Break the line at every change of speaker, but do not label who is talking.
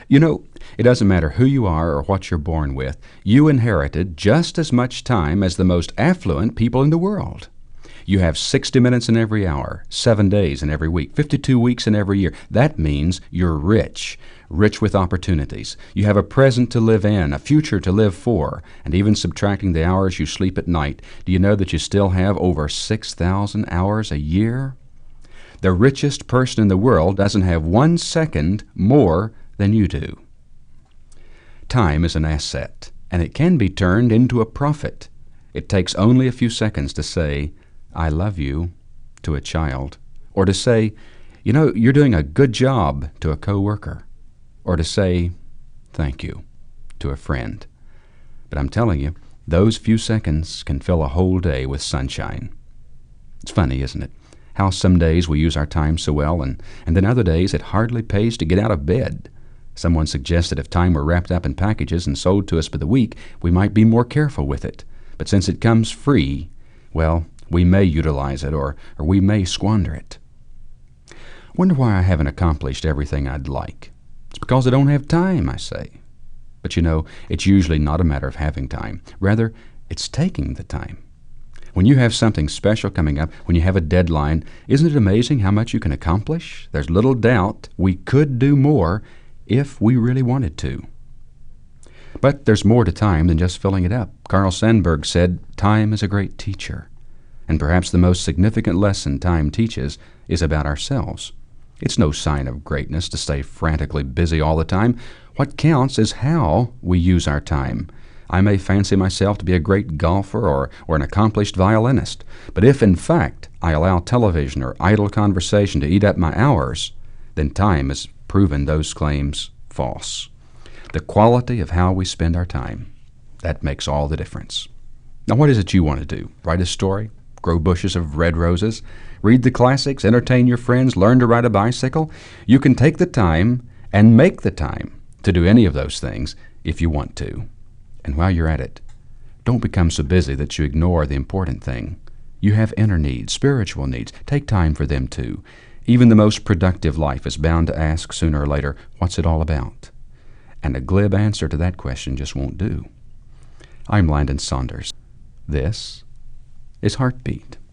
You know, it doesn't matter who you are or what you're born with, you inherited just as much time as the most affluent people in the world. You have 60 minutes in every hour, 7 days in every week, 52 weeks in every year. That means you're rich, rich with opportunities. You have a present to live in, a future to live for, and even subtracting the hours you sleep at night, do you know that you still have over 6,000 hours a year? The richest person in the world doesn't have 1 second more than you do. Time is an asset, and it can be turned into a profit. It takes only a few seconds to say, "I love you," to a child, or to say, "You know, you're doing a good job," to a coworker, or to say, "Thank you," to a friend. But I'm telling you, those few seconds can fill a whole day with sunshine. It's funny, isn't it? How some days we use our time so well, and then other days it hardly pays to get out of bed. Someone suggested if time were wrapped up in packages and sold to us by the week, we might be more careful with it. But since it comes free, well, we may utilize it, or we may squander it. Wonder why I haven't accomplished everything I'd like. It's because I don't have time, I say. But you know, it's usually not a matter of having time. Rather, it's taking the time. When you have something special coming up, when you have a deadline, isn't it amazing how much you can accomplish? There's little doubt we could do more if we really wanted to. But there's more to time than just filling it up. Carl Sandburg said, "Time is a great teacher." And perhaps the most significant lesson time teaches is about ourselves. It's no sign of greatness to stay frantically busy all the time. What counts is how we use our time. I may fancy myself to be a great golfer or an accomplished violinist, but if in fact I allow television or idle conversation to eat up my hours, then time has proven those claims false. The quality of how we spend our time, that makes all the difference. Now, what is it you want to do? Write a story? Grow bushes of red roses? Read the classics? Entertain your friends? Learn to ride a bicycle? You can take the time and make the time to do any of those things if you want to. And while you're at it, don't become so busy that you ignore the important thing. You have inner needs, spiritual needs. Take time for them too. Even the most productive life is bound to ask sooner or later, what's it all about? And a glib answer to that question just won't do. I'm Landon Saunders. This is Heartbeat.